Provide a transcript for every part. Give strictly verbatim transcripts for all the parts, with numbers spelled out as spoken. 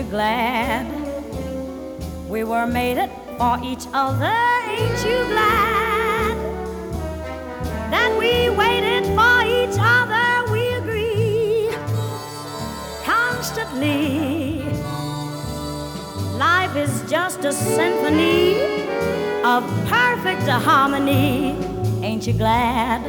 glad we were made it for each other? Ain't you glad that we waited for each other? We agree constantly. Life is just a symphony of perfect harmony. Ain't you glad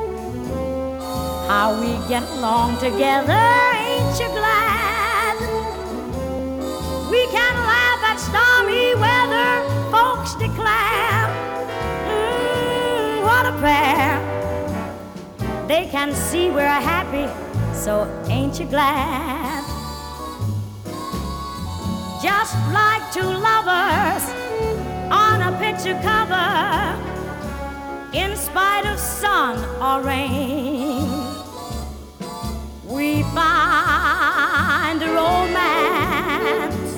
how we get along together? Ain't you glad we can laugh at stormy weather? Folks declare, mm, what a pair. They can see we're happy, so ain't you glad? Just like two lovers on a picture cover, in spite of sun or rain, we find romance.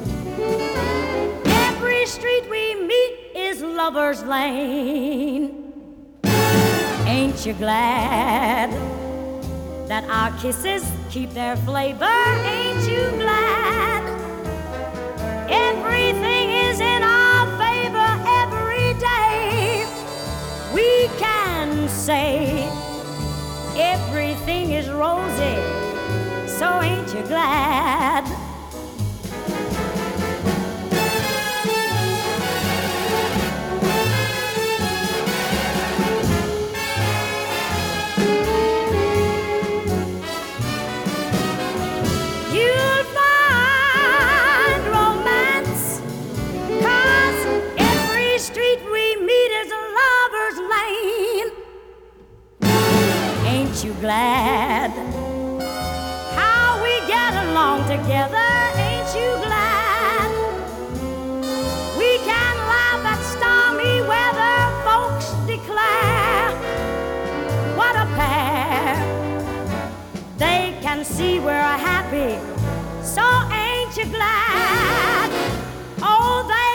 Every street we meet is Lover's Lane. Ain't you glad that our kisses keep their flavor? Ain't you glad everything is in our favor every day? We can say everything is rosy, so ain't you glad? You'll find romance, 'cause every street we meet is a Lover's Lane. Ain't you glad how we get along together? Ain't you glad we can laugh at stormy weather? Folks declare, what a pair. They can see we're happy, so ain't you glad? Oh, they